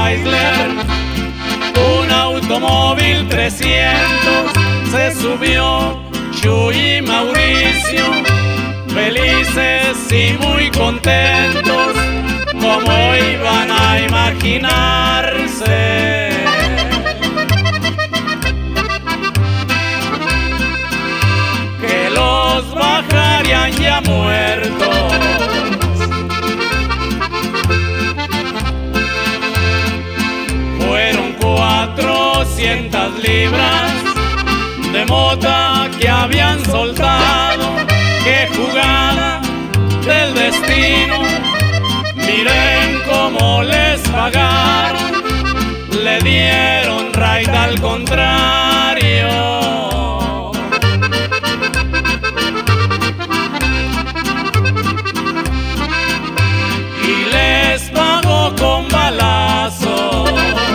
Chrysler, un automóvil 300, se subió Chuy y Mauricio, felices y muy contentos, como iban a imaginarse que los bajarían ya muertos. Fueron 400 libras de mota que habían soltado. ¡Qué jugada del destino! Miren cómo les pagaron, le dieron raid al contrario. Y les pagó con balazos.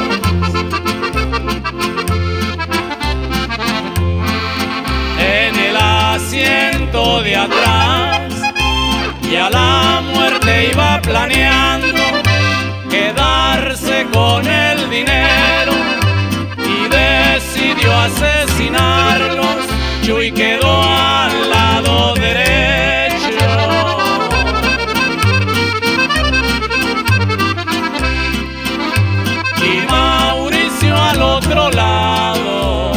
En el asiento de atrás, y a la muerte iba planeando quedarse con el dinero y decidió asesinarlos. Chuy quedó al lado derecho y Mauricio al otro lado.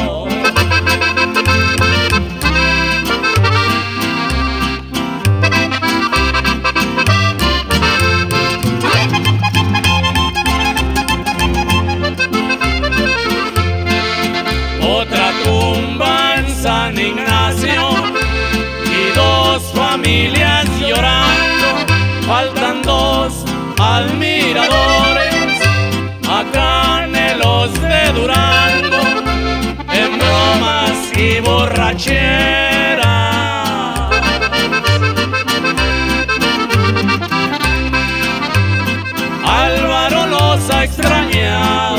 Otra tumba en San Ignacio y 2 familias llorando. Faltan 2 admiradores a Canelos de Durango, en bromas y borrachera. Álvaro los ha extrañado.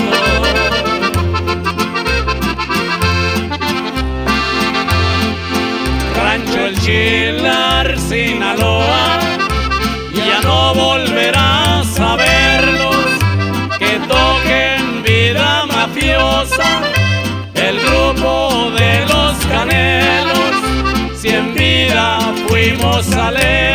Rancho El Chilar, Sinaloa, ya no volverás a verlos que toquen vida mafiosa. El grupo de los Canelos, si en vida fuimos a leer.